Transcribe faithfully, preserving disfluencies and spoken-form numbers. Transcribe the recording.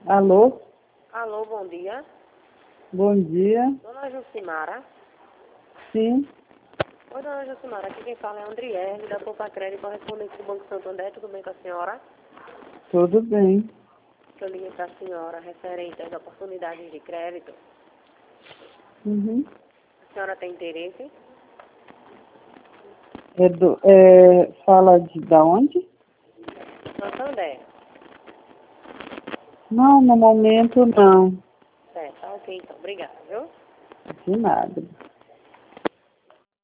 Alô? Alô, bom dia. Bom dia. Dona Jucimara. Sim, Oi, dona Jucimara. Aqui quem fala é Andriele, da Poupa Crédito, correspondente do Banco Santander. Tudo bem com a senhora? tudo bem. Eu liguei para a senhora referente às oportunidades de crédito. Uhum. A senhora tem interesse? É do, é, fala de da onde? Santander. Não, no momento não. Certo, tá ok, então. Obrigada, viu? De nada.